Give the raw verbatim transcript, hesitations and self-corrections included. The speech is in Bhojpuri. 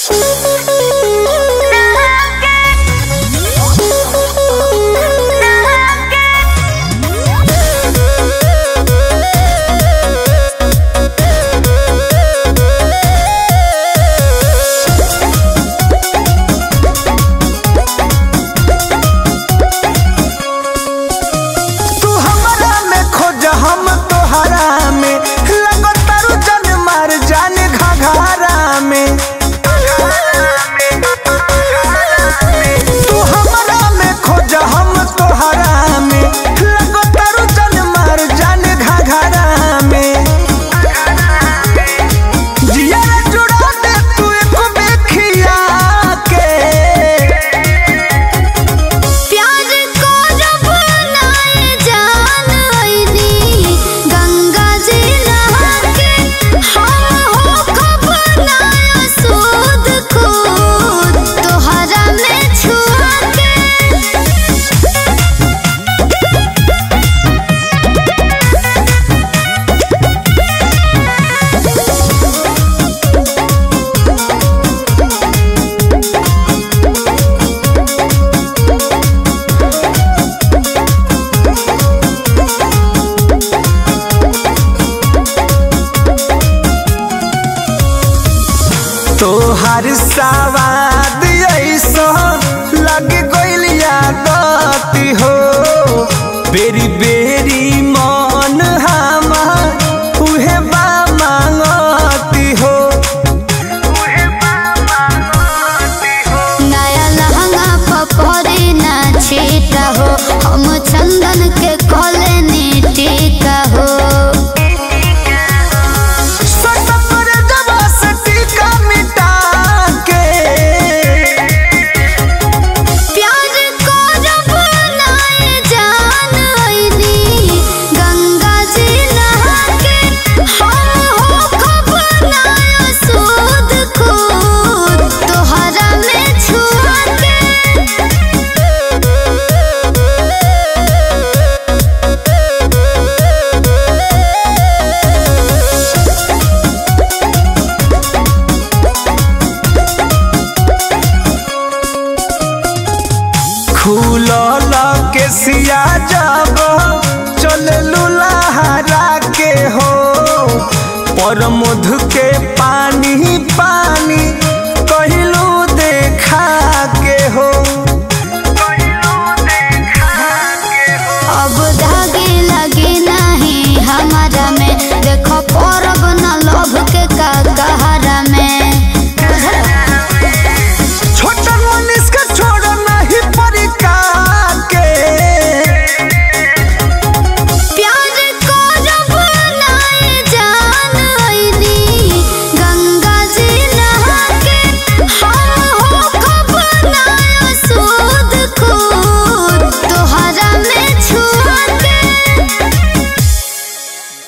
तोहार सवाद ऐसो लग गइल यादती हो बेरी बेरी मन हमार उहे बा मांगती हो नया लहंगा पपरे ना छीटा हो हम चंदन के कॉलोनी टीका हो फूल के सिया जब चले लुलाहरा के हो पर मधु के पानी पानी